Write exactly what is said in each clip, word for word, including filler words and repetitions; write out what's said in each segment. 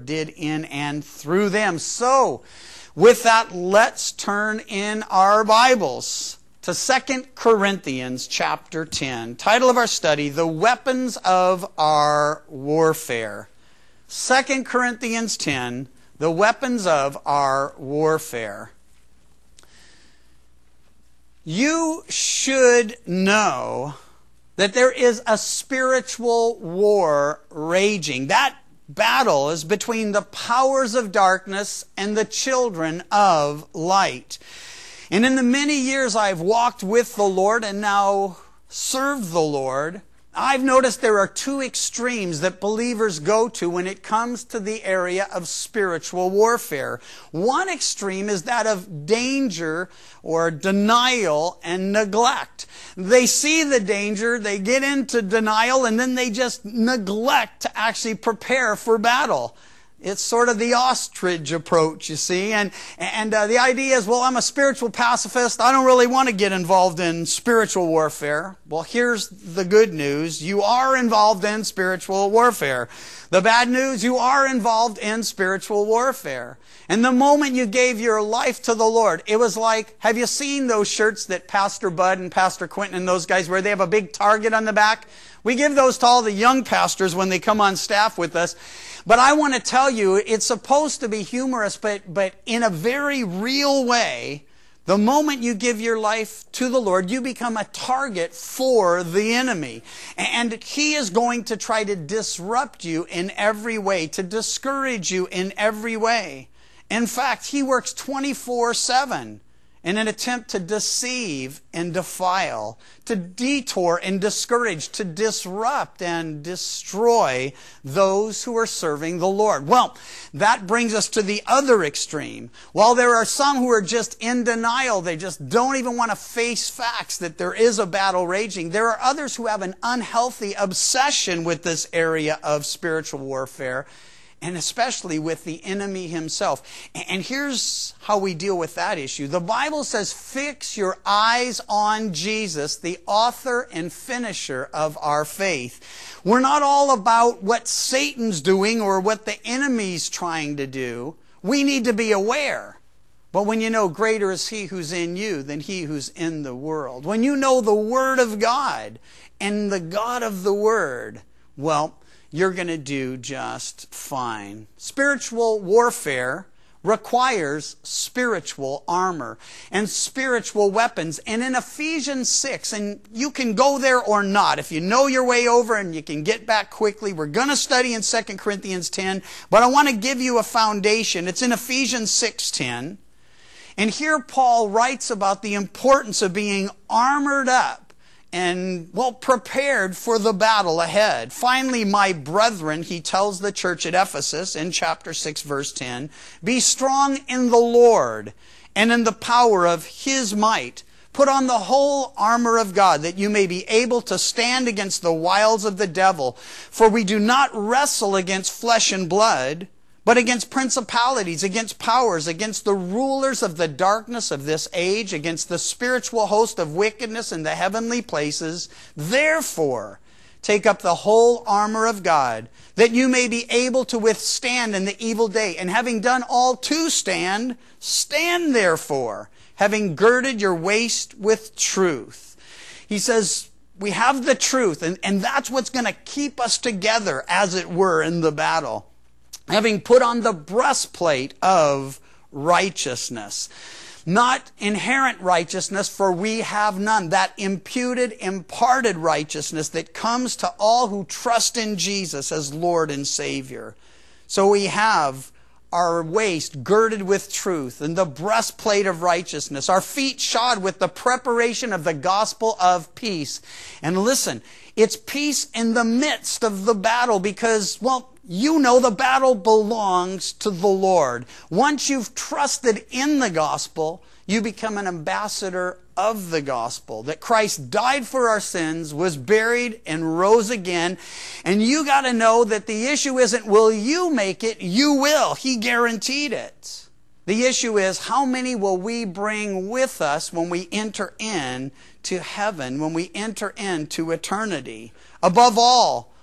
Lord did in and through them. So, with that, let's turn in our Bibles to Second Corinthians chapter ten. Title of our study, The Weapons of Our Warfare. Second Corinthians ten, The Weapons of Our Warfare. You should know that there is a spiritual war raging. That battle is between the powers of darkness and the children of light. And in the many years I've walked with the Lord and now served the Lord, I've noticed there are two extremes that believers go to when it comes to the area of spiritual warfare. One extreme is that of danger or denial and neglect. They see the danger, they get into denial, and then they just neglect to actually prepare for battle. It's sort of the ostrich approach, you see. And, and uh, the idea is, well, I'm a spiritual pacifist. I don't really want to get involved in spiritual warfare. Well, here's the good news. You are involved in spiritual warfare. The bad news, you are involved in spiritual warfare. And the moment you gave your life to the Lord, it was like, have you seen those shirts that Pastor Bud and Pastor Quentin and those guys, where they have a big target on the back? We give those to all the young pastors when they come on staff with us. But I want to tell you, it's supposed to be humorous, but, but in a very real way, the moment you give your life to the Lord, you become a target for the enemy. And he is going to try to disrupt you in every way, to discourage you in every way. In fact, he works twenty-four seven. In an attempt to deceive and defile, to detour and discourage, to disrupt and destroy those who are serving the Lord. Well, that brings us to the other extreme. While there are some who are just in denial, they just don't even want to face facts that there is a battle raging, there are others who have an unhealthy obsession with this area of spiritual warfare, and especially with the enemy himself. And here's how we deal with that issue. The Bible says, fix your eyes on Jesus, the author and finisher of our faith. We're not all about what Satan's doing or what the enemy's trying to do. We need to be aware. But when you know greater is he who's in you than he who's in the world, when you know the Word of God and the God of the Word, well, you're going to do just fine. Spiritual warfare requires spiritual armor and spiritual weapons. And in Ephesians six, and you can go there or not, if you know your way over and you can get back quickly, we're going to study in Second Corinthians ten, but I want to give you a foundation. It's in Ephesians six ten. And here Paul writes about the importance of being armored up and, well, prepared for the battle ahead. Finally, my brethren, he tells the church at Ephesus in chapter six, verse ten, be strong in the Lord and in the power of his might. Put on the whole armor of God, that you may be able to stand against the wiles of the devil. For we do not wrestle against flesh and blood, but against principalities, against powers, against the rulers of the darkness of this age, against the spiritual host of wickedness in the heavenly places. Therefore, take up the whole armor of God, that you may be able to withstand in the evil day. And having done all to stand, stand therefore, having girded your waist with truth. He says, we have the truth, and, and that's what's going to keep us together, as it were, in the battle. Having put on the breastplate of righteousness. Not inherent righteousness, for we have none. That imputed, imparted righteousness that comes to all who trust in Jesus as Lord and Savior. So we have our waist girded with truth and the breastplate of righteousness. Our feet shod with the preparation of the gospel of peace. And listen, it's peace in the midst of the battle because, well, you know the battle belongs to the Lord. Once you've trusted in the gospel, you become an ambassador of the gospel. That Christ died for our sins, was buried, and rose again. And you got to know that the issue isn't, will you make it? You will. He guaranteed it. The issue is, how many will we bring with us when we enter in to heaven, when we enter into eternity? Above all,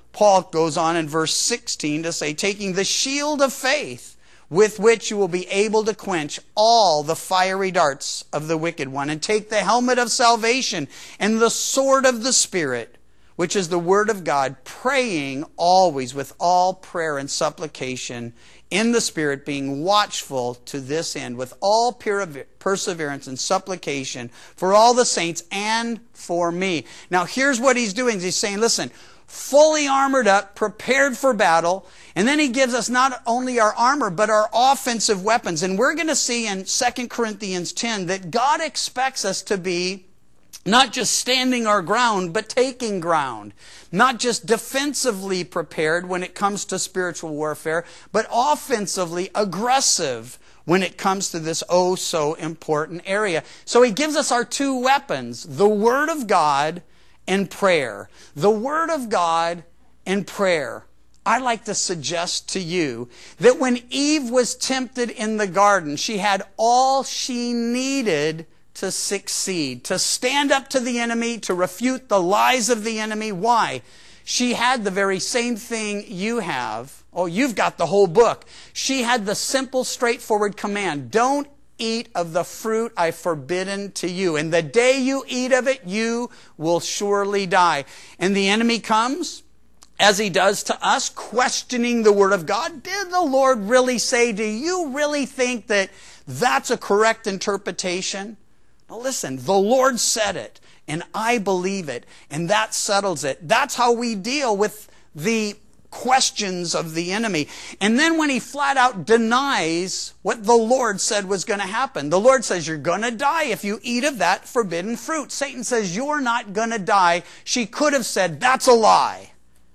Paul goes on in verse sixteen to say, taking the shield of faith, with which you will be able to quench all the fiery darts of the wicked one, and take the helmet of salvation and the sword of the Spirit, which is the word of God, praying always with all prayer and supplication in the Spirit, being watchful to this end with all perseverance and supplication for all the saints and for me. Now here's what he's doing. He's saying, listen, fully armored up, prepared for battle. And then he gives us not only our armor, but our offensive weapons. And we're going to see in Second Corinthians ten that God expects us to be not just standing our ground, but taking ground. Not just defensively prepared when it comes to spiritual warfare, but offensively aggressive when it comes to this oh so important area. So he gives us our two weapons, the Word of God and prayer. The Word of God and prayer. I'd like to suggest to you that when Eve was tempted in the garden, she had all she needed to succeed, to stand up to the enemy, to refute the lies of the enemy. Why? She had the very same thing you have. Oh, you've got the whole book. She had the simple, straightforward command, don't eat of the fruit I've forbidden to you. And the day you eat of it, you will surely die. And the enemy comes, as he does to us, questioning the Word of God. Did the Lord really say? Do you really think that that's a correct interpretation? Now listen, the Lord said it, and I believe it, and that settles it. That's how we deal with the questions of the enemy. And then when he flat out denies what the Lord said was going to happen. The Lord says, you're going to die if you eat of that forbidden fruit. Satan says, you're not going to die. She could have said, that's a lie.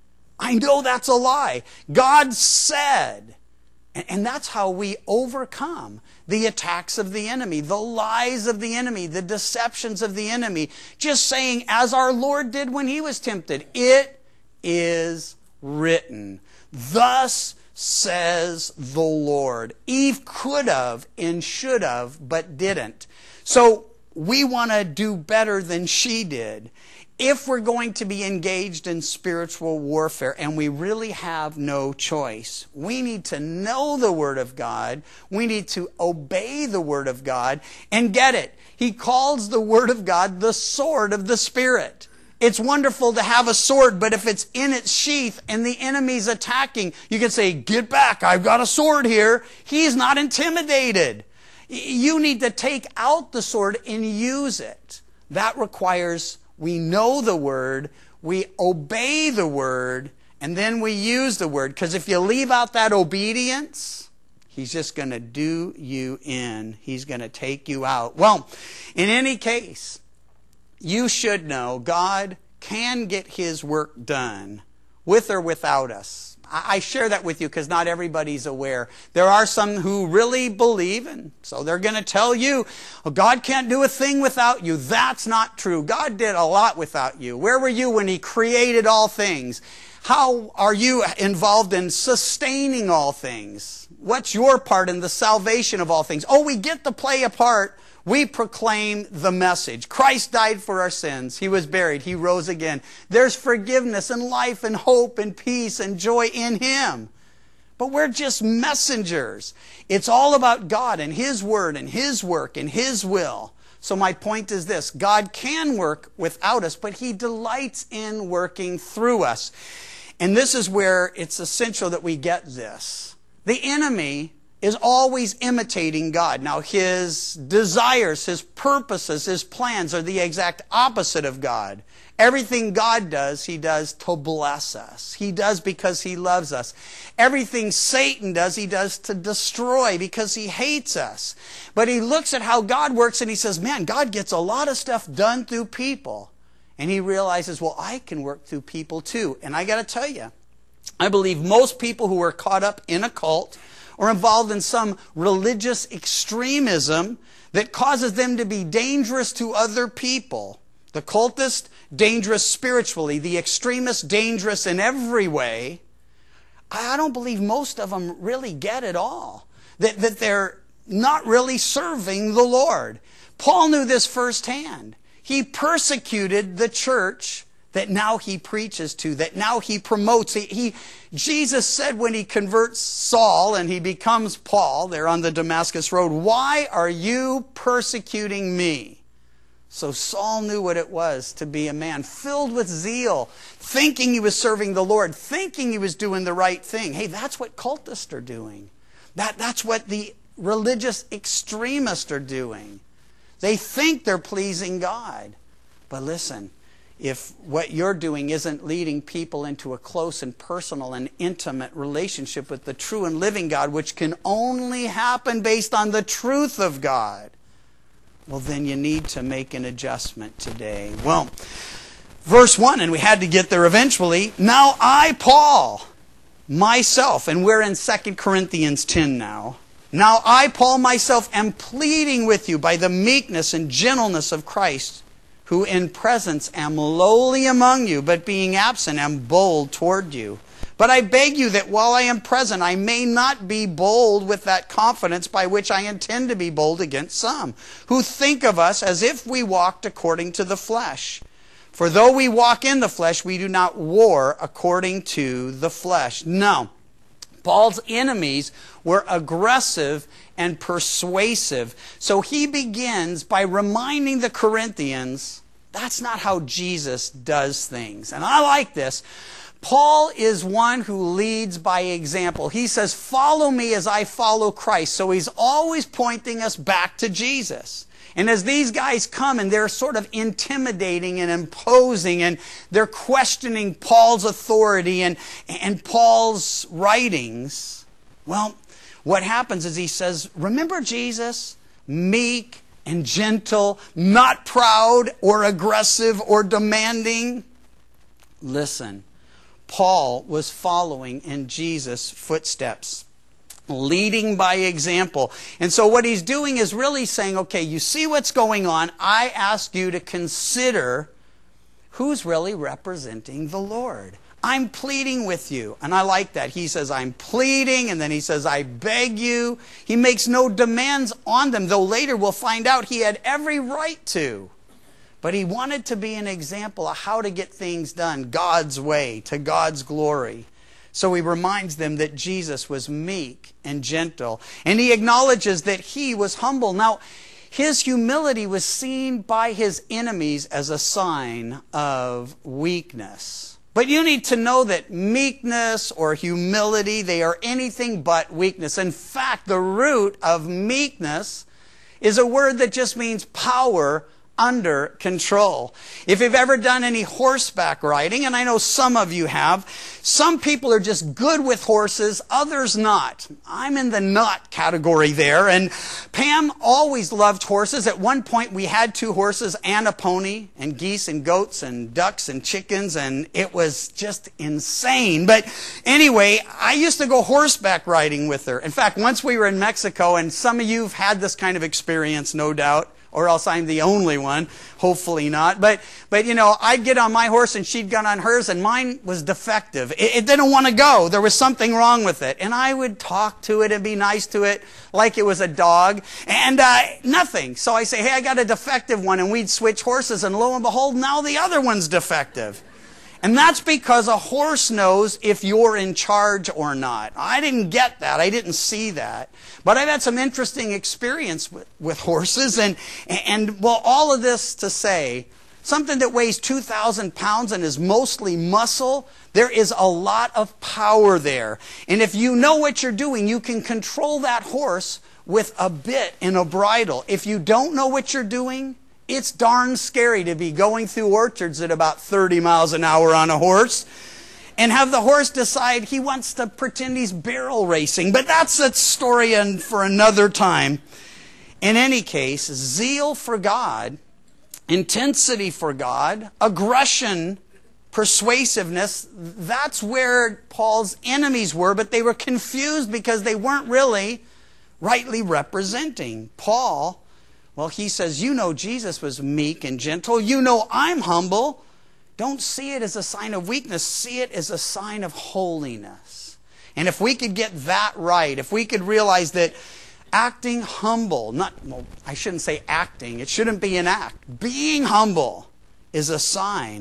I know that's a lie. God said. And that's how we overcome the attacks of the enemy, the lies of the enemy, the deceptions of the enemy. Just saying, as our Lord did when he was tempted, it is written. Thus says the Lord. Eve could have and should have, but didn't. So we want to do better than she did. If we're going to be engaged in spiritual warfare, and we really have no choice, we need to know the Word of God. We need to obey the Word of God and get it. He calls the Word of God the sword of the Spirit. It's wonderful to have a sword, but if it's in its sheath and the enemy's attacking, you can say, get back, I've got a sword here. He's not intimidated. You need to take out the sword and use it. That requires we know the Word, we obey the Word, and then we use the Word. Because if you leave out that obedience, he's just going to do you in. He's going to take you out. Well, in any case, you should know God can get his work done with or without us. I share that with you because not everybody's aware. There are some who really believe, and so they're going to tell you, oh, God can't do a thing without you. That's not true. God did a lot without you. Where were you when he created all things? How are you involved in sustaining all things? What's your part in the salvation of all things? Oh, we get to play a part. We proclaim the message. Christ died for our sins. He was buried. He rose again. There's forgiveness and life and hope and peace and joy in him. But we're just messengers. It's all about God and his word and his work and his will. So my point is this. God can work without us, but he delights in working through us. And this is where it's essential that we get this. The enemy is always imitating God. Now, his desires, his purposes, his plans are the exact opposite of God. Everything God does, he does to bless us. He does because he loves us. Everything Satan does, he does to destroy because he hates us. But he looks at how God works and he says, man, God gets a lot of stuff done through people. And he realizes, well, I can work through people too. And I got to tell you, I believe most people who are caught up in a cult or involved in some religious extremism that causes them to be dangerous to other people. The cultist, dangerous spiritually. The extremist, dangerous in every way. I don't believe most of them really get it all. That, that they're not really serving the Lord. Paul knew this firsthand. He persecuted the church that now he preaches to, that now he promotes. He, he, Jesus said when he converts Saul and he becomes Paul there on the Damascus road, "Why are you persecuting me?" So Saul knew what it was to be a man filled with zeal, thinking he was serving the Lord, thinking he was doing the right thing. Hey, that's what cultists are doing. That, that's what the religious extremists are doing. They think they're pleasing God. But listen, if what you're doing isn't leading people into a close and personal and intimate relationship with the true and living God, which can only happen based on the truth of God, well, then you need to make an adjustment today. Well, verse one, and we had to get there eventually. "Now I, Paul, myself," and we're in Second Corinthians ten now. "Now I, Paul, myself, am pleading with you by the meekness and gentleness of Christ, who in presence am lowly among you, but being absent am bold toward you. But I beg you that while I am present, I may not be bold with that confidence by which I intend to be bold against some, who think of us as if we walked according to the flesh. For though we walk in the flesh, we do not war according to the flesh." No. Paul's enemies were aggressive and persuasive. So he begins by reminding the Corinthians, that's not how Jesus does things. And I like this. Paul is one who leads by example. He says, "Follow me as I follow Christ." So he's always pointing us back to Jesus. And as these guys come and they're sort of intimidating and imposing and they're questioning Paul's authority and, and Paul's writings, well, what happens is he says, "Remember Jesus, meek and gentle, not proud or aggressive or demanding." Listen, Paul was following in Jesus' footsteps, leading by example. And so what he's doing is really saying, okay, you see what's going on. I ask you to consider who's really representing the Lord. I'm pleading with you. And I like that. He says, I'm pleading, and then he says, I beg you. He makes no demands on them, though later we'll find out he had every right to. But he wanted to be an example of how to get things done God's way, to God's glory. So he reminds them that Jesus was meek and gentle. And he acknowledges that he was humble. Now, his humility was seen by his enemies as a sign of weakness. But you need to know that meekness or humility, they are anything but weakness. In fact, the root of meekness is a word that just means power under control. If you've ever done any horseback riding, and I know some of you have, some people are just good with horses, others not. I'm in the not category there, and Pam always loved horses. At one point we had two horses and a pony, and geese and goats and ducks and chickens, and it was just insane. But anyway, I used to go horseback riding with her. In fact, once we were in Mexico, and some of you have had this kind of experience, no doubt, or else I'm the only one. Hopefully not. But, but you know, I'd get on my horse and she'd get on hers, and mine was defective. It, it didn't want to go. There was something wrong with it. And I would talk to it and be nice to it like it was a dog. And uh, nothing. So I say, hey, I got a defective one. And we'd switch horses. And lo and behold, now the other one's defective. And that's because a horse knows if you're in charge or not. I didn't get that. I didn't see that. But I've had some interesting experience with, with horses. And, and, well, all of this to say, something that weighs two thousand pounds and is mostly muscle, there is a lot of power there. And if you know what you're doing, you can control that horse with a bit and a bridle. If you don't know what you're doing, it's darn scary to be going through orchards at about thirty miles an hour on a horse and have the horse decide he wants to pretend he's barrel racing. But that's a story for another time. In any case, zeal for God, intensity for God, aggression, persuasiveness, that's where Paul's enemies were, but they were confused because they weren't really rightly representing Paul. Well, he says, you know Jesus was meek and gentle. You know I'm humble. Don't see it as a sign of weakness. See it as a sign of holiness. And if we could get that right, if we could realize that acting humble, not, well, I shouldn't say acting. It shouldn't be an act. Being humble is a sign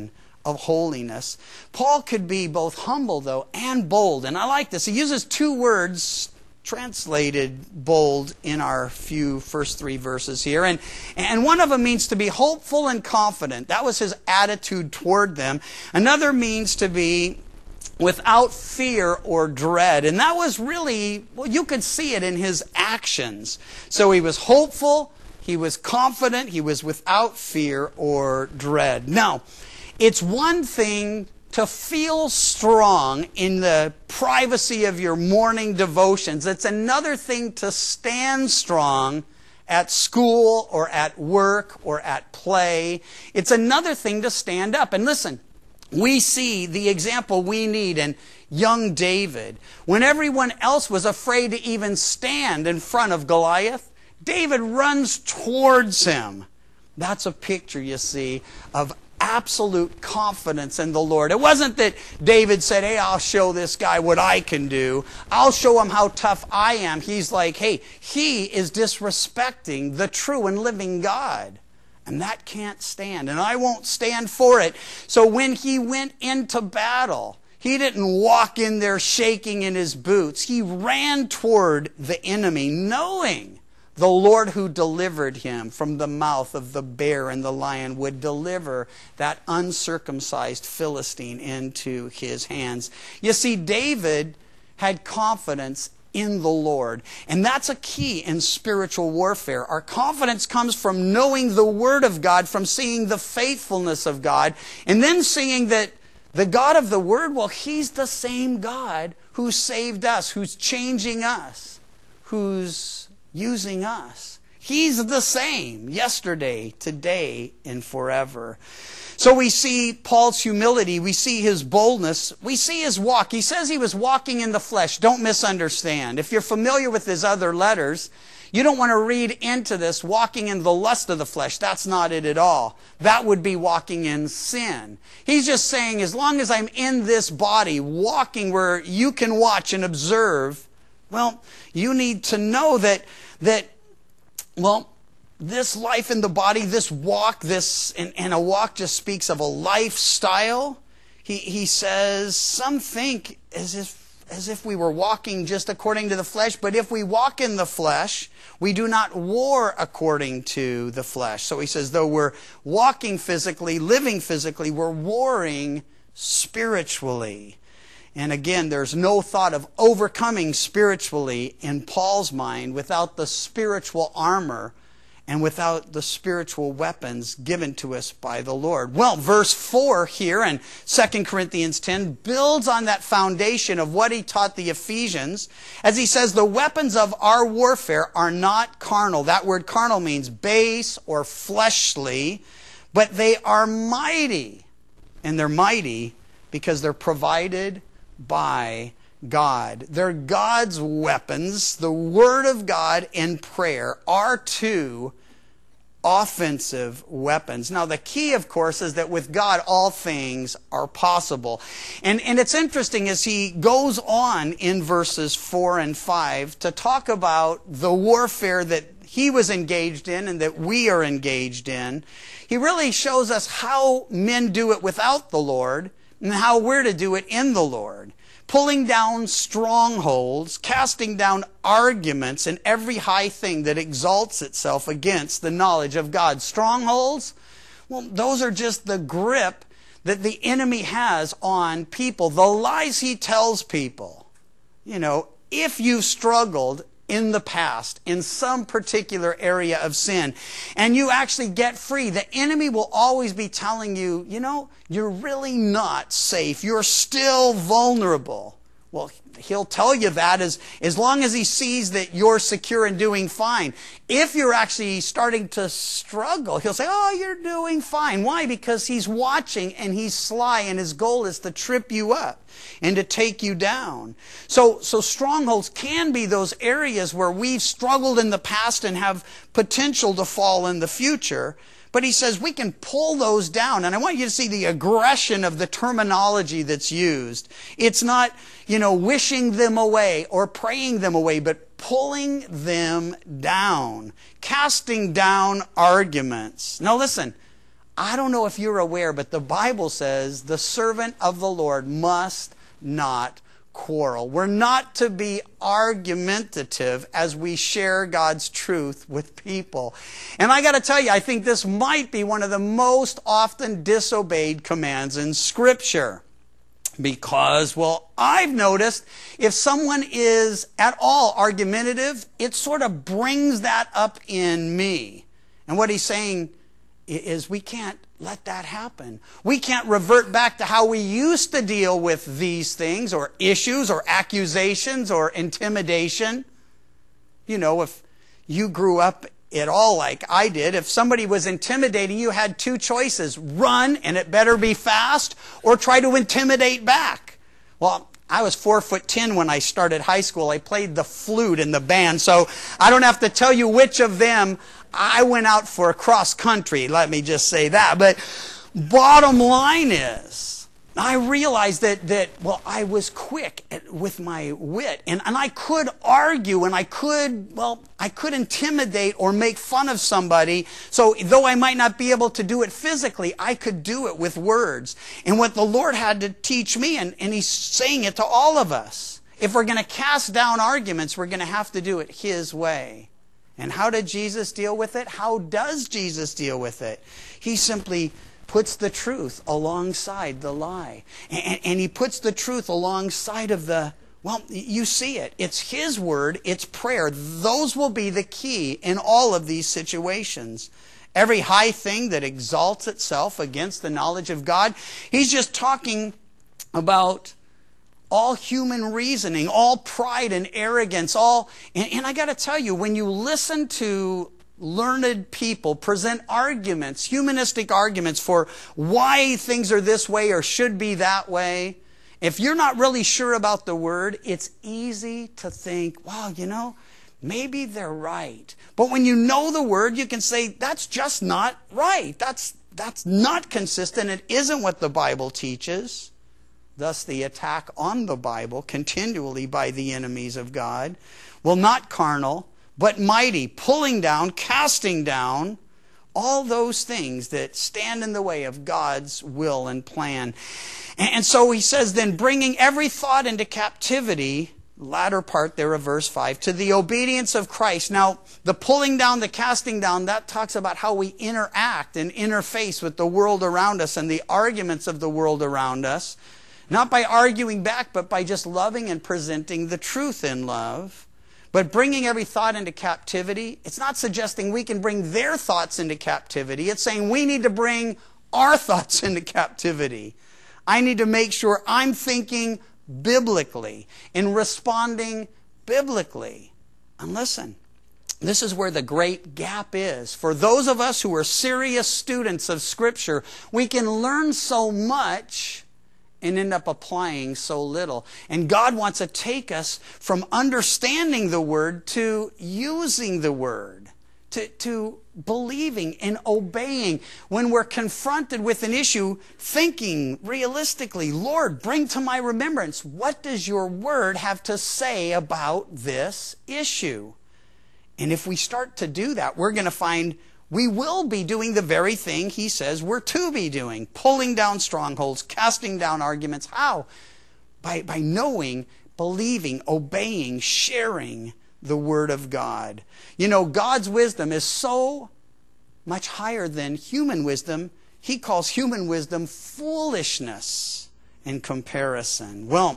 of holiness. Paul could be both humble, though, and bold. And I like this. He uses two words translated bold in our few first three verses here. And, and one of them means to be hopeful and confident. That was his attitude toward them. Another means to be without fear or dread. And that was really, well, you could see it in his actions. So he was hopeful, he was confident, he was without fear or dread. Now, it's one thing to feel strong in the privacy of your morning devotions. It's another thing to stand strong at school or at work or at play. It's another thing to stand up. And listen, we see the example we need in young David. When everyone else was afraid to even stand in front of Goliath, David runs towards him. That's a picture, you see, of absolute confidence in the Lord. It wasn't that David said, hey, I'll show this guy what I can do. I'll show him how tough I am. He's like, hey, he is disrespecting the true and living God. And that can't stand. And I won't stand for it. So when he went into battle, he didn't walk in there shaking in his boots. He ran toward the enemy, knowing the Lord who delivered him from the mouth of the bear and the lion would deliver that uncircumcised Philistine into his hands. You see, David had confidence in the Lord. And that's a key in spiritual warfare. Our confidence comes from knowing the Word of God, from seeing the faithfulness of God, and then seeing that the God of the Word, well, He's the same God who saved us, who's changing us, who's using us. He's the same yesterday, today, and forever. So we see Paul's humility, we see his boldness, we see his walk. He says he was walking in the flesh. Don't misunderstand. If you're familiar with his other letters, you don't want to read into this walking in the lust of the flesh. That's not it at all. That would be walking in sin. He's just saying, as long as I'm in this body, walking where you can watch and observe, well, you need to know that, that well, this life in the body, this walk, this, and, and a walk just speaks of a lifestyle. He, he says, some think as if, as if we were walking just according to the flesh, but if we walk in the flesh, we do not war according to the flesh. So he says, though we're walking physically, living physically, we're warring spiritually. And again, there's no thought of overcoming spiritually in Paul's mind without the spiritual armor and without the spiritual weapons given to us by the Lord. Well, verse four here in Second Corinthians ten builds on that foundation of what he taught the Ephesians, as he says, the weapons of our warfare are not carnal. That word carnal means base or fleshly, but they are mighty. And they're mighty because they're provided by God. They're God's weapons. The Word of God and prayer are two offensive weapons. Now, the key, of course, is that with God, all things are possible. And, and it's interesting as he goes on in verses four and five to talk about the warfare that he was engaged in and that we are engaged in. He really shows us how men do it without the Lord and how we're to do it in the Lord. Pulling down strongholds, casting down arguments and every high thing that exalts itself against the knowledge of God. Strongholds, well, those are just the grip that the enemy has on people, the lies he tells people. You know, if you've struggled in the past, in some particular area of sin, and you actually get free, the enemy will always be telling you, you know, you're really not safe. You're still vulnerable. Well, he'll tell you that as, as long as he sees that you're secure and doing fine. If you're actually starting to struggle, he'll say, oh, you're doing fine. Why? Because he's watching and he's sly and his goal is to trip you up and to take you down. So, so strongholds can be those areas where we've struggled in the past and have potential to fall in the future. But he says we can pull those down. And I want you to see the aggression of the terminology that's used. It's not, you know, wishing them away or praying them away, but pulling them down, casting down arguments. Now listen, I don't know if you're aware, but the Bible says the servant of the Lord must not quarrel. We're not to be argumentative as we share God's truth with people. And I got to tell you, I think this might be one of the most often disobeyed commands in Scripture. Because, well, I've noticed if someone is at all argumentative, it sort of brings that up in me. And what he's saying is we can't let that happen. We can't revert back to how we used to deal with these things or issues or accusations or intimidation. You know, if you grew up at all like I did, if somebody was intimidating, you had two choices: run, and it better be fast, or try to intimidate back. Well, I was four foot ten when I started high school. I played the flute in the band, so I don't have to tell you which of them I went out for cross country. Let me just say that. But bottom line is, I realized that, that well, I was quick at, with my wit. And, and I could argue, and I could, well, I could intimidate or make fun of somebody. So though I might not be able to do it physically, I could do it with words. And what the Lord had to teach me, and, and He's saying it to all of us, if we're going to cast down arguments, we're going to have to do it His way. And how did Jesus deal with it? How does Jesus deal with it? He simply puts the truth alongside the lie. And, and he puts the truth alongside of the, well, you see it. It's His word. It's prayer. Those will be the key in all of these situations. Every high thing that exalts itself against the knowledge of God, He's just talking about all human reasoning, all pride and arrogance, all, and, and I got to tell you, when you listen to learned people present arguments, humanistic arguments for why things are this way or should be that way, if you're not really sure about the Word, it's easy to think, wow, you know, maybe they're right. But when you know the Word, you can say, that's just not right. That's, that's not consistent. It isn't what the Bible teaches. Thus, the attack on the Bible continually by the enemies of God. Well, not carnal, but mighty, pulling down, casting down, all those things that stand in the way of God's will and plan. And so he says, then bringing every thought into captivity, latter part there of verse five, to the obedience of Christ. Now, the pulling down, the casting down, that talks about how we interact and interface with the world around us and the arguments of the world around us. Not by arguing back, but by just loving and presenting the truth in love. But bringing every thought into captivity, it's not suggesting we can bring their thoughts into captivity. It's saying we need to bring our thoughts into captivity. I need to make sure I'm thinking biblically and responding biblically. And listen, this is where the great gap is. For those of us who are serious students of Scripture, we can learn so much and end up applying so little. And God wants to take us from understanding the Word to using the Word, to, to believing and obeying. When we're confronted with an issue, thinking realistically, Lord, bring to my remembrance, what does your Word have to say about this issue? And if we start to do that, we're going to find we will be doing the very thing He says we're to be doing. Pulling down strongholds, casting down arguments. How? By, by knowing, believing, obeying, sharing the Word of God. You know, God's wisdom is so much higher than human wisdom. He calls human wisdom foolishness in comparison. Well,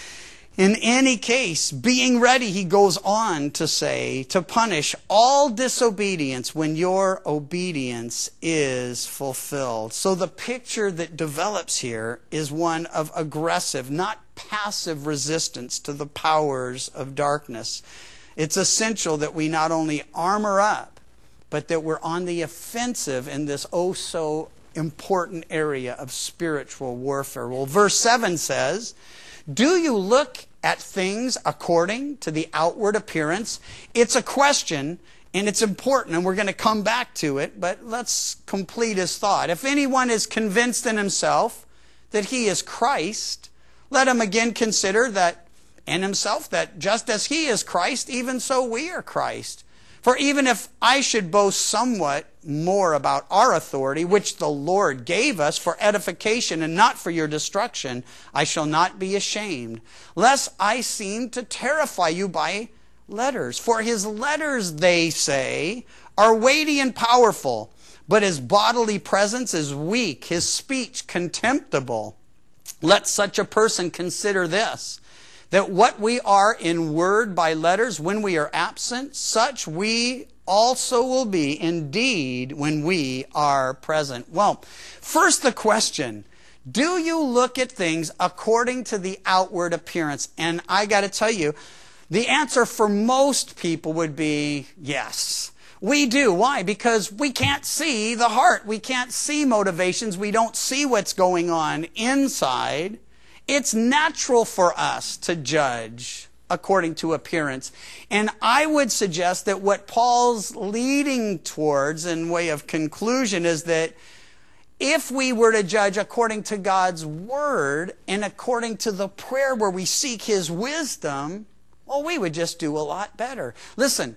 in any case, being ready, he goes on to say, to punish all disobedience when your obedience is fulfilled. So the picture that develops here is one of aggressive, not passive resistance to the powers of darkness. It's essential that we not only armor up, but that we're on the offensive in this oh so important area of spiritual warfare. Well, verse seven says, do you look at things according to the outward appearance? It's a question, and it's important, and we're going to come back to it, but let's complete his thought. If anyone is convinced in himself that he is Christ, let him again consider that in himself that just as he is Christ, even so we are Christ. For even if I should boast somewhat more about our authority, which the Lord gave us for edification and not for your destruction, I shall not be ashamed, lest I seem to terrify you by letters. For his letters, they say, are weighty and powerful, but his bodily presence is weak, his speech contemptible. Let such a person consider this, that what we are in word by letters when we are absent, such we also will be indeed when we are present. Well, first the question, do you look at things according to the outward appearance? And I got to tell you, the answer for most people would be yes. We do. Why? Because we can't see the heart. We can't see motivations. We don't see what's going on inside. It's natural for us to judge according to appearance. And I would suggest that what Paul's leading towards in way of conclusion is that if we were to judge according to God's word and according to the prayer where we seek his wisdom, well, we would just do a lot better. Listen,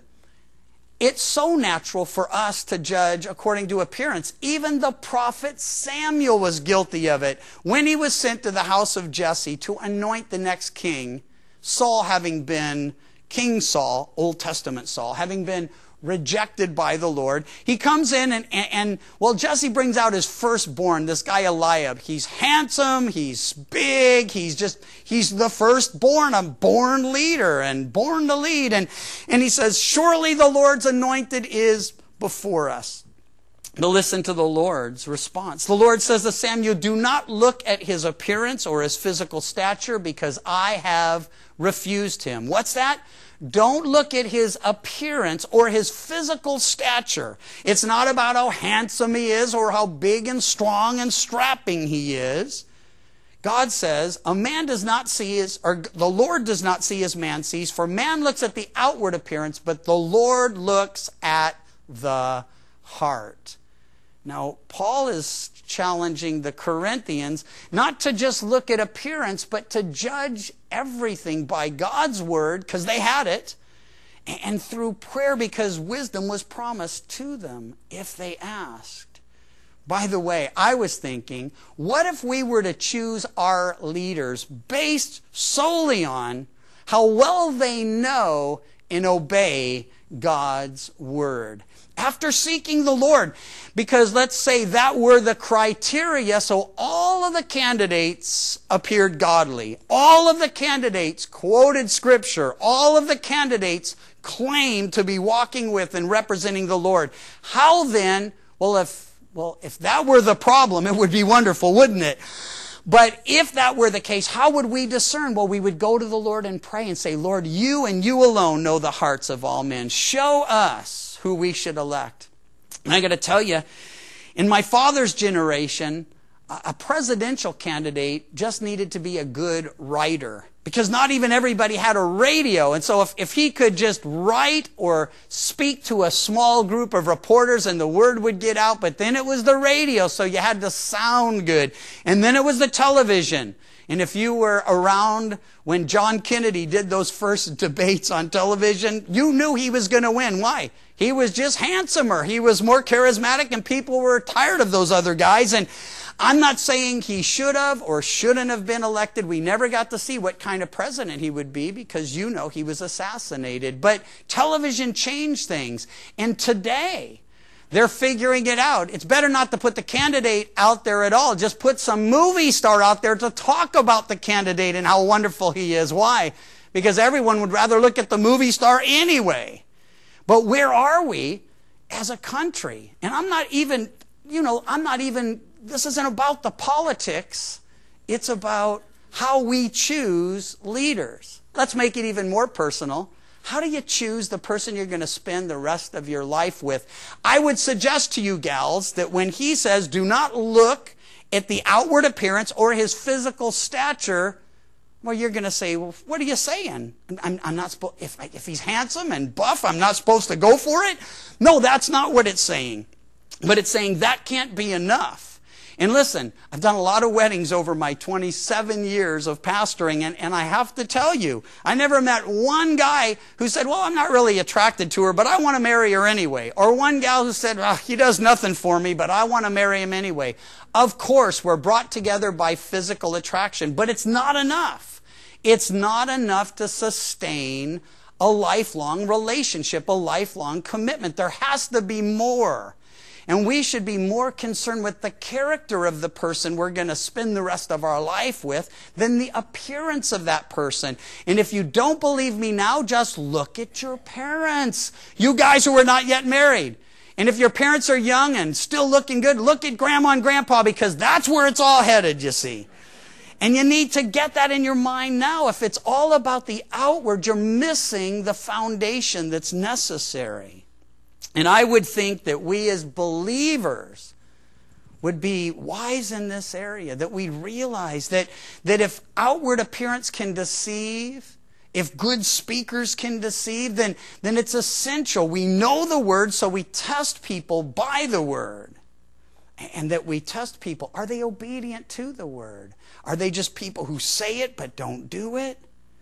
it's so natural for us to judge according to appearance. Even the prophet Samuel was guilty of it. When he was sent to the house of Jesse to anoint the next king, Saul having been, King Saul, Old Testament Saul, having been rejected by the Lord, he comes in and, and, and well, Jesse brings out his firstborn, this guy Eliab. He's handsome, he's big, he's just, he's the firstborn, a born leader and born to lead. And, and he says, surely the Lord's anointed is before us. Now listen to the Lord's response. The Lord says to Samuel, do not look at his appearance or his physical stature, because I have refused him. What's that? Don't look at his appearance or his physical stature. It's not about how handsome he is or how big and strong and strapping he is. God says, a man does not see his, or the Lord does not see as man sees, for man looks at the outward appearance, but the Lord looks at the heart. Now, Paul is challenging the Corinthians not to just look at appearance, but to judge everything by God's word, because they had it, and through prayer, because wisdom was promised to them if they asked. By the way, I was thinking, what if we were to choose our leaders based solely on how well they know and obey God's word? After seeking the Lord, because let's say that were the criteria, so all of the candidates appeared godly. All of the candidates quoted Scripture. All of the candidates claimed to be walking with and representing the Lord. How then, well, if, well, if that were the problem, it would be wonderful, wouldn't it? But if that were the case, how would we discern? Well, we would go to the Lord and pray and say, Lord, you and you alone know the hearts of all men. Show us who we should elect. And I got to tell you, in my father's generation, a presidential candidate just needed to be a good writer, because not even everybody had a radio. And so if, if he could just write or speak to a small group of reporters and the word would get out, but then it was the radio, so you had to sound good. And then it was the television. And if you were around when John Kennedy did those first debates on television, you knew he was going to win. Why? He was just handsomer. He was more charismatic, and people were tired of those other guys. And I'm not saying he should have or shouldn't have been elected. We never got to see what kind of president he would be, because you know he was assassinated. But television changed things. And today, they're figuring it out. It's better not to put the candidate out there at all. Just put some movie star out there to talk about the candidate and how wonderful he is. Why? Because everyone would rather look at the movie star anyway. But where are we as a country? And I'm not even, you know, I'm not even, this isn't about the politics. It's about how we choose leaders. Let's make it even more personal. How do you choose the person you're going to spend the rest of your life with? I would suggest to you gals that when he says, do not look at the outward appearance or his physical stature, well, you're going to say, well, what are you saying? I'm, I'm not supposed, if, if he's handsome and buff, I'm not supposed to go for it? No, that's not what it's saying. But it's saying that can't be enough. And listen, I've done a lot of weddings over my twenty-seven years of pastoring, and, and I have to tell you, I never met one guy who said, well, I'm not really attracted to her, but I want to marry her anyway. Or one gal who said, oh, he does nothing for me, but I want to marry him anyway. Of course, we're brought together by physical attraction, but it's not enough. It's not enough to sustain a lifelong relationship, a lifelong commitment. There has to be more. And we should be more concerned with the character of the person we're going to spend the rest of our life with than the appearance of that person. And if you don't believe me now, just look at your parents. You guys who are not yet married. And if your parents are young and still looking good, look at grandma and grandpa, because that's where it's all headed, you see. And you need to get that in your mind now. If it's all about the outward, you're missing the foundation that's necessary. And I would think that we as believers would be wise in this area, that we realize that, that if outward appearance can deceive, if good speakers can deceive, then, then it's essential. We know the Word, so we test people by the Word. And that we test people. Are they obedient to the Word? Are they just people who say it but don't do it?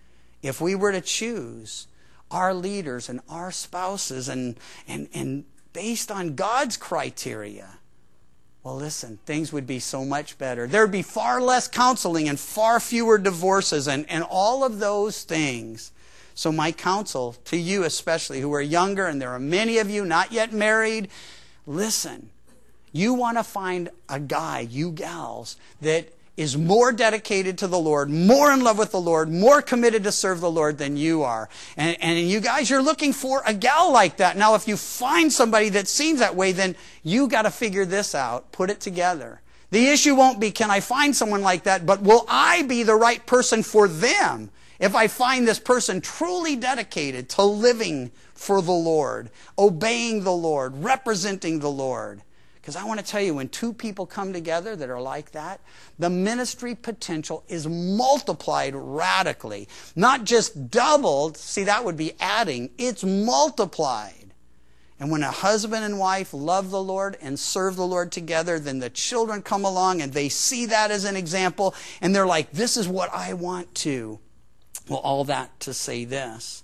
If we were to choose our leaders and our spouses and, and, and based on God's criteria, well, listen, things would be so much better. There would be far less counseling and far fewer divorces and, and all of those things. So my counsel to you especially who are younger, and there are many of you not yet married, listen, you want to find a guy, you gals, that is more dedicated to the Lord, more in love with the Lord, more committed to serve the Lord than you are. And, and you guys, you're looking for a gal like that. Now, if you find somebody that seems that way, then you got to figure this out, put it together. The issue won't be, can I find someone like that, but will I be the right person for them if I find this person truly dedicated to living for the Lord, obeying the Lord, representing the Lord? Because I want to tell you, when two people come together that are like that, the ministry potential is multiplied radically. Not just doubled. See, that would be adding. It's multiplied. And when a husband and wife love the Lord and serve the Lord together, then the children come along and they see that as an example. And they're like, this is what I want to. Well, all that to say this.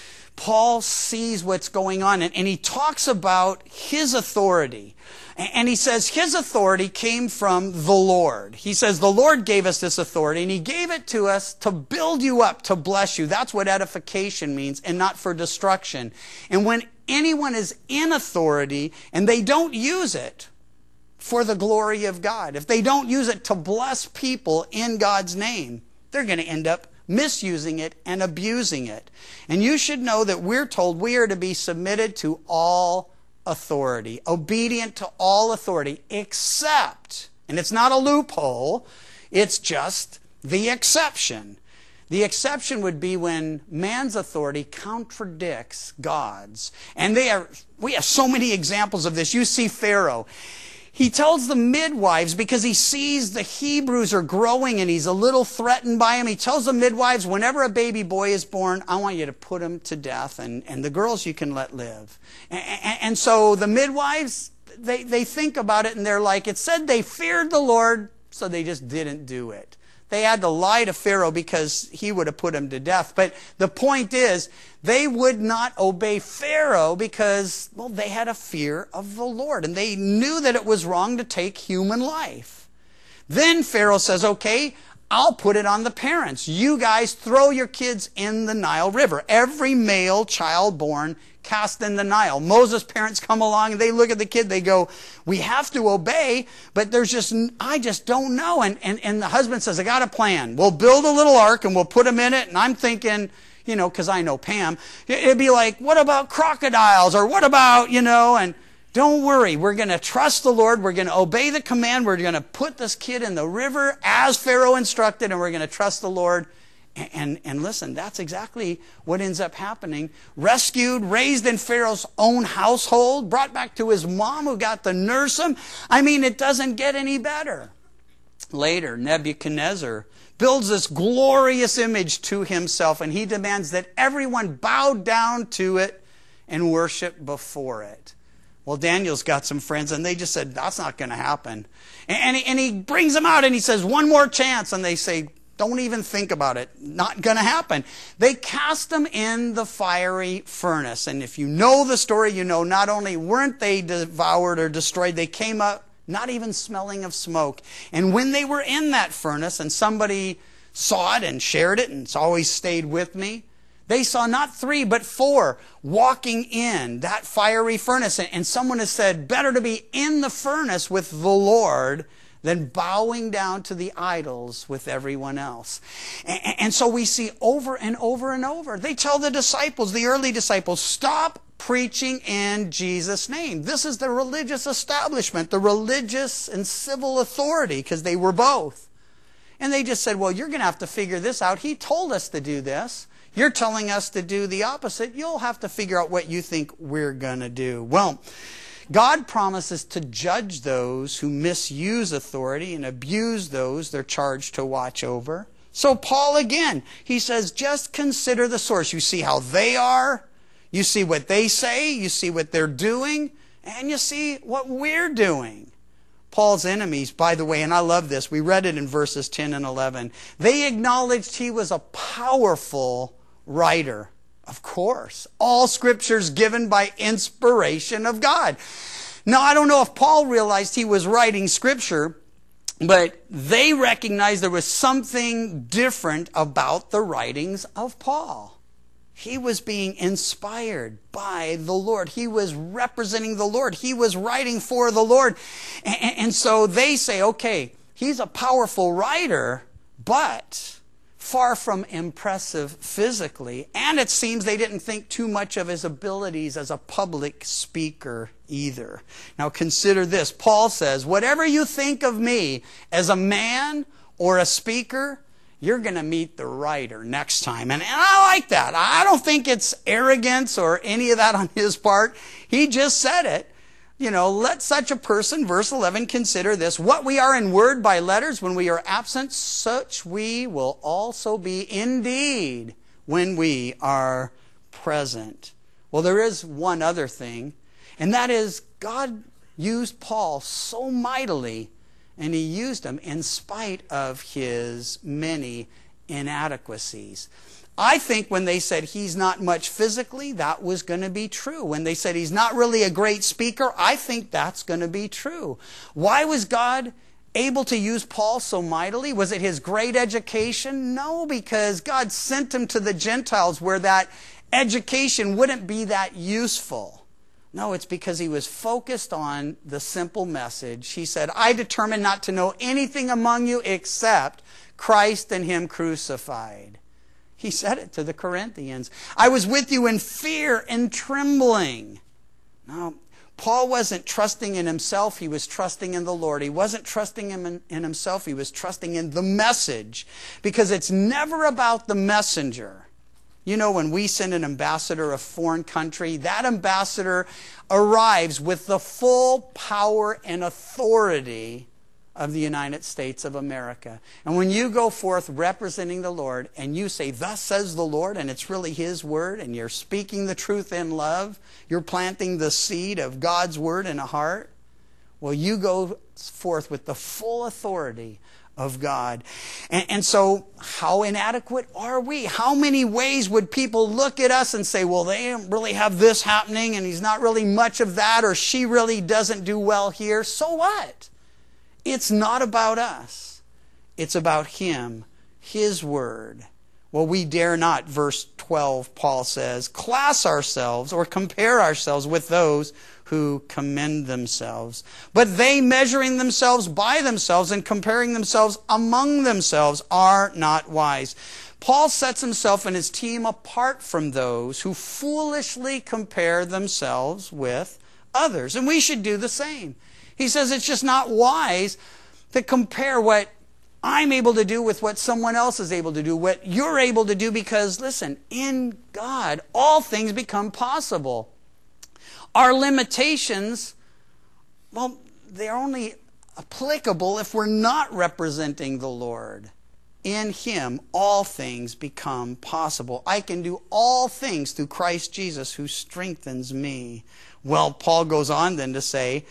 Paul sees what's going on, and, and he talks about his authority. And he says his authority came from the Lord. He says the Lord gave us this authority, and He gave it to us to build you up, to bless you. That's what edification means, and not for destruction. And when anyone is in authority and they don't use it for the glory of God, if they don't use it to bless people in God's name, they're going to end up misusing it and abusing it. And you should know that we're told we are to be submitted to all authority, obedient to all authority, except, and it's not a loophole, it's just the exception. The exception would be when man's authority contradicts God's. And they are, we have so many examples of this. You see Pharaoh. He tells the midwives, because he sees the Hebrews are growing and he's a little threatened by them, he tells the midwives, whenever a baby boy is born, I want you to put him to death, and, and the girls you can let live. And, and, and so the midwives, they, they think about it and they're like, it said they feared the Lord, so they just didn't do it. They had to lie to Pharaoh because he would have put him to death. But the point is, they would not obey Pharaoh because, well, they had a fear of the Lord. And they knew that it was wrong to take human life. Then Pharaoh says, okay, I'll put it on the parents. You guys throw your kids in the Nile River. Every male child born cast in the Nile. Moses' parents come along and they look at the kid, they go, we have to obey, but there's just, I just don't know. And, and, and the husband says, I got a plan. We'll build a little ark and we'll put them in it. And I'm thinking, you know, because I know Pam, it'd be like, what about crocodiles? Or what about, you know, and don't worry, we're going to trust the Lord. We're going to obey the command. We're going to put this kid in the river as Pharaoh instructed, and we're going to trust the Lord. And, and, and listen, that's exactly what ends up happening. Rescued, raised in Pharaoh's own household, brought back to his mom who got to nurse him. I mean, it doesn't get any better. Later, Nebuchadnezzar builds this glorious image to himself, and he demands that everyone bow down to it and worship before it. Well, Daniel's got some friends, and they just said, that's not going to happen. And, and, he, and he brings them out, and he says, one more chance. And they say, don't even think about it. Not going to happen. They cast them in the fiery furnace. And if you know the story, you know not only weren't they devoured or destroyed, they came up not even smelling of smoke. And when they were in that furnace, and somebody saw it and shared it, and it's always stayed with me, they saw not three, but four walking in that fiery furnace. And someone has said, better to be in the furnace with the Lord than bowing down to the idols with everyone else. And so we see over and over and over. They tell the disciples, the early disciples, stop preaching in Jesus' name. This is the religious establishment, the religious and civil authority, because they were both. And they just said, well, you're going to have to figure this out. He told us to do this. You're telling us to do the opposite. You'll have to figure out what you think we're going to do. Well, God promises to judge those who misuse authority and abuse those they're charged to watch over. So Paul again, he says, just consider the source. You see how they are, you see what they say, you see what they're doing, and you see what we're doing. Paul's enemies, by the way, and I love this, we read it in verses ten and eleven, they acknowledged he was a powerful writer. Of course, all scripture's given by inspiration of God. Now, I don't know if Paul realized he was writing scripture, but they recognized there was something different about the writings of Paul. He was being inspired by the Lord. He was representing the Lord. He was writing for the Lord. And, and so they say, okay, he's a powerful writer, but far from impressive physically. And it seems they didn't think too much of his abilities as a public speaker either. Now consider this. Paul says, whatever you think of me as a man or a speaker, you're going to meet the writer next time. And, and I like that. I don't think it's arrogance or any of that on his part. He just said it. You know, let such a person, verse eleven, consider this. What we are in word by letters when we are absent, such we will also be indeed when we are present. Well, there is one other thing, and that is God used Paul so mightily, and he used him in spite of his many inadequacies. I think when they said he's not much physically, that was going to be true. When they said he's not really a great speaker, I think that's going to be true. Why was God able to use Paul so mightily? Was it his great education? No, because God sent him to the Gentiles where that education wouldn't be that useful. No, it's because he was focused on the simple message. He said, I determined not to know anything among you except Christ and him crucified. He said it to the Corinthians. I was with you in fear and trembling. Now, Paul wasn't trusting in himself. He was trusting in the Lord. He wasn't trusting in, in himself. He was trusting in the message. Because it's never about the messenger. You know, when we send an ambassador to a foreign country, that ambassador arrives with the full power and authority of the United States of America. And when you go forth representing the Lord and you say, thus says the Lord, and it's really his word, and you're speaking the truth in love, you're planting the seed of God's word in a heart, well, you go forth with the full authority of God. And, and so, how inadequate are we? How many ways would people look at us and say, well, they don't really have this happening, and he's not really much of that, or she really doesn't do well here. So what? It's not about us. It's about him, his word. Well, we dare not, verse twelve, Paul says, class ourselves or compare ourselves with those who commend themselves. But they, measuring themselves by themselves and comparing themselves among themselves, are not wise. Paul sets himself and his team apart from those who foolishly compare themselves with others. And we should do the same. He says it's just not wise to compare what I'm able to do with what someone else is able to do, what you're able to do, because, listen, in God, all things become possible. Our limitations, well, they're only applicable if we're not representing the Lord. in him all things become possible. I can do all things through Christ Jesus who strengthens me. Well, Paul goes on then to say,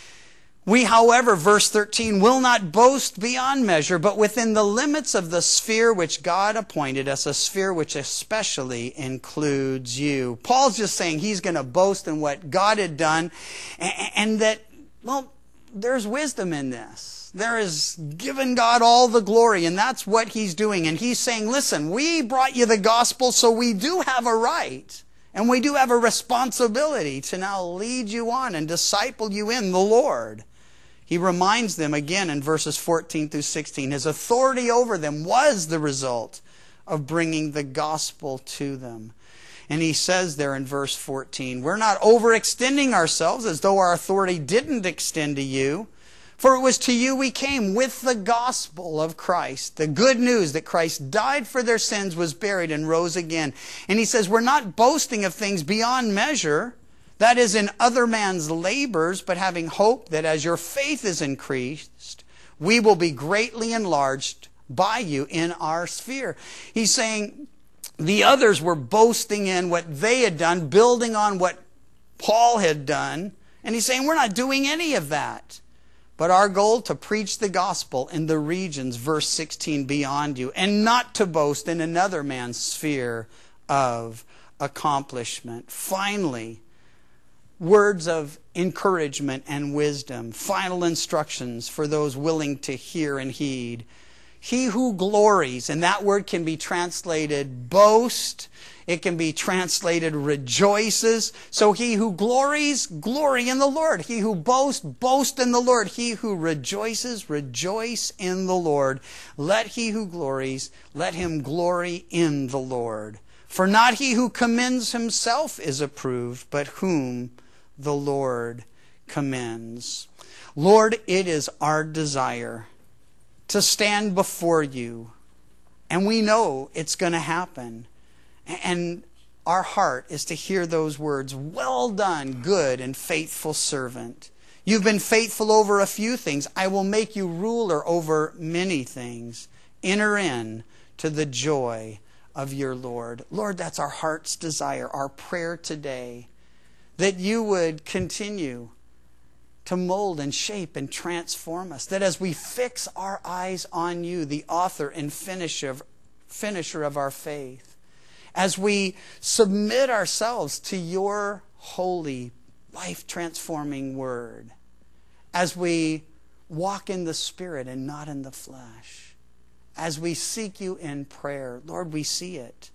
we, however, verse thirteen, will not boast beyond measure, but within the limits of the sphere which God appointed us, a sphere which especially includes you. Paul's just saying he's going to boast in what God had done, and that, well, there's wisdom in this. There is giving God all the glory, and that's what he's doing. And he's saying, listen, we brought you the gospel, so we do have a right, and we do have a responsibility to now lead you on and disciple you in the Lord. He reminds them again in verses fourteen through sixteen, his authority over them was the result of bringing the gospel to them. And he says there in verse fourteen, we're not overextending ourselves as though our authority didn't extend to you. For it was to you we came with the gospel of Christ, the good news that Christ died for their sins, was buried, and rose again. And he says, we're not boasting of things beyond measure, that is in other man's labors, but having hope that as your faith is increased, we will be greatly enlarged by you in our sphere. He's saying the others were boasting in what they had done, building on what Paul had done. And he's saying we're not doing any of that. But our goal to preach the gospel in the regions, verse sixteen, beyond you, and not to boast in another man's sphere of accomplishment. Finally, words of encouragement and wisdom, final instructions for those willing to hear and heed. He who glories, and that word can be translated boast, it can be translated rejoices. So he who glories, glory in the Lord. He who boasts, boast in the Lord. He who rejoices, rejoice in the Lord. Let he who glories, let him glory in the Lord. For not he who commends himself is approved, but whom the Lord commends. Lord, it is our desire to stand before you, and we know it's going to happen. And our heart is to hear those words, well done, good and faithful servant. You've been faithful over a few things. I will make you ruler over many things. Enter in to the joy of your Lord. Lord, that's our heart's desire, our prayer today, that you would continue to mold and shape and transform us. That as we fix our eyes on you, the author and finisher, finisher of our faith, as we submit ourselves to your holy, life-transforming word, as we walk in the Spirit and not in the flesh, as we seek you in prayer, Lord, we see it.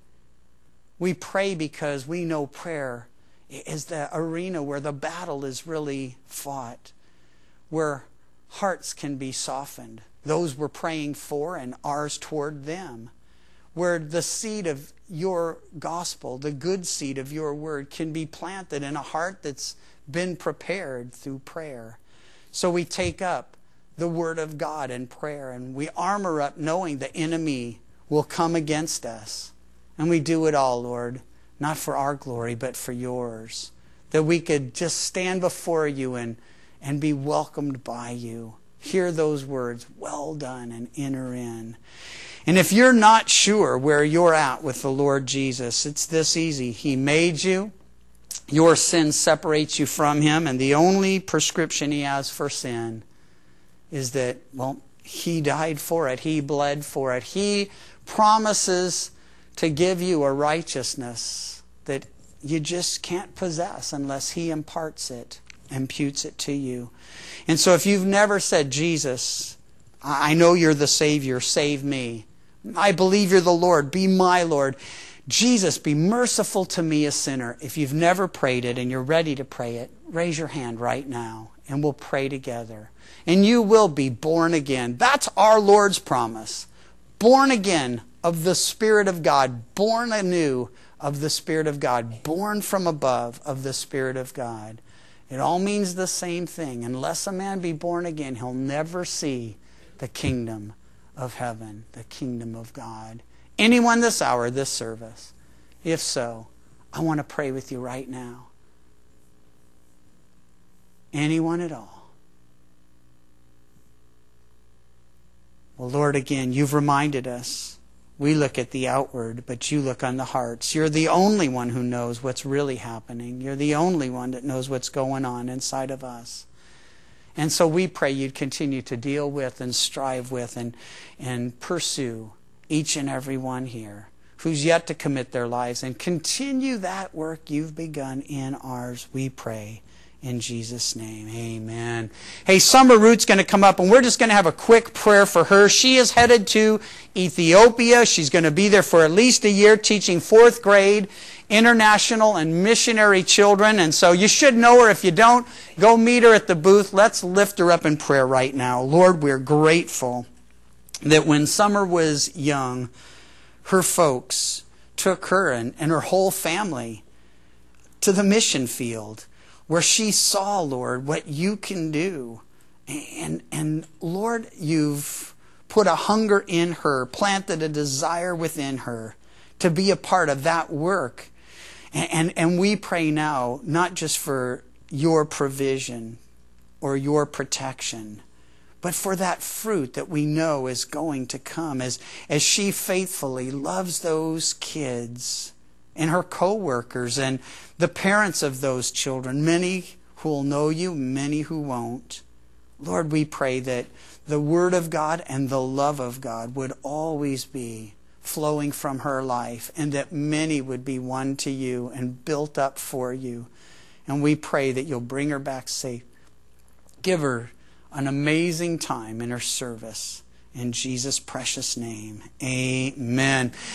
We pray because we know prayer is the arena where the battle is really fought, where hearts can be softened, those we're praying for and ours toward them, where the seed of your gospel, the good seed of your word, can be planted in a heart that's been prepared through prayer. So we take up the word of God in prayer, and we armor up knowing the enemy will come against us. And we do it all, Lord, not for our glory, but for yours. That we could just stand before you and, and be welcomed by you. Hear those words, well done, and enter in. And if you're not sure where you're at with the Lord Jesus, it's this easy. He made you. Your sin separates you from him. And the only prescription he has for sin is that, well, he died for it. He bled for it. He promises to give you a righteousness that you just can't possess unless he imparts it, imputes it to you. And so if you've never said, Jesus, I know you're the Savior, save me. I believe you're the Lord, be my Lord. Jesus, be merciful to me, a sinner. If you've never prayed it and you're ready to pray it, raise your hand right now and we'll pray together. And you will be born again. That's our Lord's promise. Born again of the Spirit of God, born anew of the Spirit of God, born from above of the Spirit of God. It all means the same thing. Unless a man be born again, he'll never see the kingdom of heaven, the kingdom of God. Anyone this hour, this service? If so, I want to pray with you right now. Anyone at all? Well, Lord, again, you've reminded us. We look at the outward, but you look on the hearts. You're the only one who knows what's really happening. You're the only one that knows what's going on inside of us. And so we pray you'd continue to deal with and strive with and, and pursue each and every one here who's yet to commit their lives, and continue that work you've begun in ours, we pray. In Jesus' name, amen. Hey, Summer Root's going to come up, and we're just going to have a quick prayer for her. She is headed to Ethiopia. She's going to be there for at least a year teaching fourth grade international and missionary children. And so you should know her. If you don't, go meet her at the booth. Let's lift her up in prayer right now. Lord, we're grateful that when Summer was young, her folks took her and, and her whole family to the mission field, where she saw, Lord, what you can do. And, and Lord, you've put a hunger in her, planted a desire within her to be a part of that work. And, and, and we pray now, not just for your provision or your protection, but for that fruit that we know is going to come as, as she faithfully loves those kids and her co-workers and the parents of those children, many who will know you, many who won't. Lord, we pray that the Word of God and the love of God would always be flowing from her life, and that many would be won to you and built up for you. And we pray that you'll bring her back safe. Give her an amazing time in her service. In Jesus' precious name, amen.